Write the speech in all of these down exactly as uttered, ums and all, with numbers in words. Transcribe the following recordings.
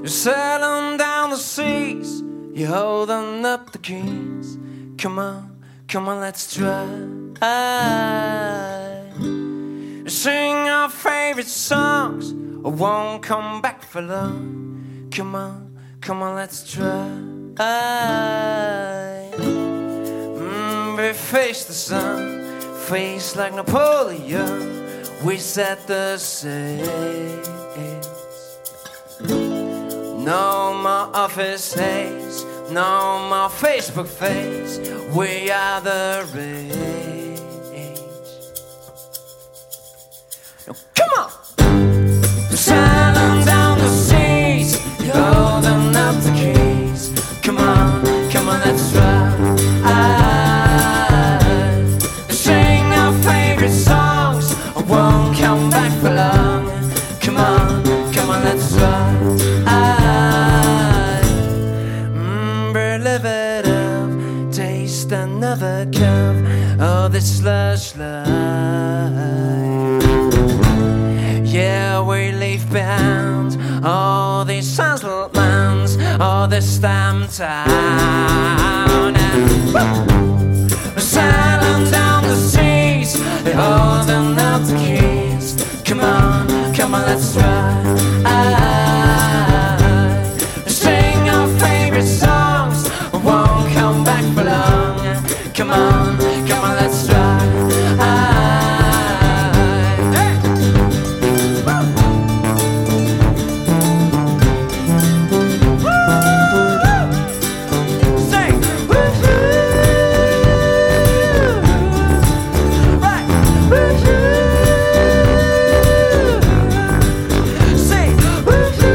You're sailing down the seas, you're holding up the keys. Come on, come on, let's try. Sing our favorite songs, I won't come back for long. Come on, come on, let's try. Mm, we face the sun, face like Napoleon. We set the sails. No more office days, no more Facebook face. We are the rage. Now come on! Sailing down the seas, you're holding up the keys. Come on, come on, let's try. Sing our favorite songs, I won't come back for long. Come on, come on, let's try. Live it up, taste another cup of this slush life. Yeah, we leave behind all these sunlit lands, all this damn town. We're sailing down the seas, they're holding up the keys. Come on, come on, let's try. Sing our favorite songs, won't come back for long. Come on, come on, let's try. Hey. Say woo-hoo. Right. Woo-hoo. Say woo-hoo.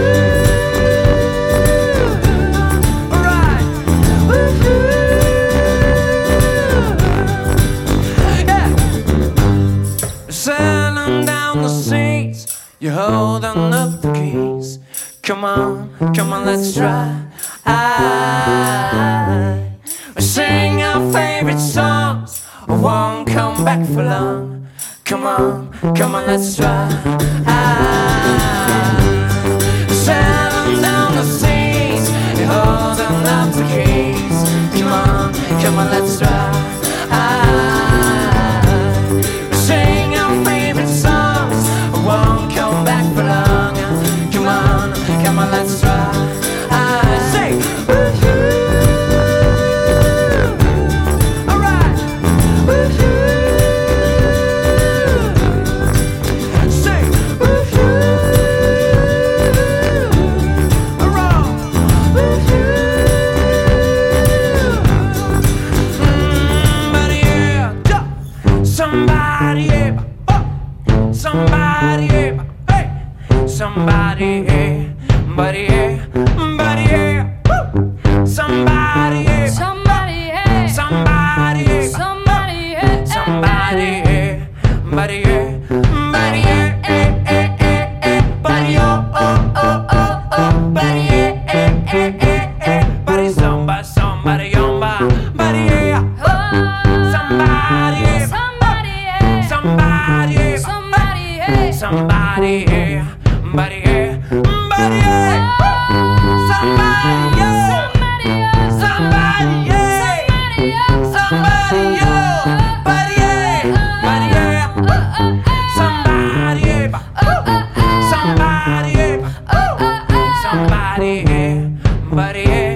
Sailing down the seas, you're holding up the keys. Come on, come on, let's try. I sing our favorite songs, I won't come back for long. Come on, come on, let's try. I sailing down the seas, you're holding up the keys. Come on, come on, let's try. Come on, let's try. I say woo-hoo. All right. Woo-hoo. Say woo-hoo. All right. Woo-hoo. Somebody, yeah, somebody, yeah, oh. Somebody, yeah, hey, somebody, yeah. Somebody, yeah, somebody, yeah, woo. Somebody, yeah, Somebody, hey. somebody, yeah, Somebody, hey. somebody, yeah, somebody, yeah, somebody, yeah, eh, eh, eh, eh, buddy, oh, oh, oh, oh, oh, buddy, yeah, eh, eh, eh, eh, buddy, somebody, somebody, somebody, yeah, somebody, yeah, Somebody, hey. somebody, yeah, Somebody, hey. somebody, yeah, somebody, yeah. Somebody, yeah. Somebody, yeah. Somebody, yeah. Somebody, yeah. Somebody, yeah. Somebody, yeah. Somebody, yeah. Somebody, yeah. Somebody, yeah. Somebody, yeah.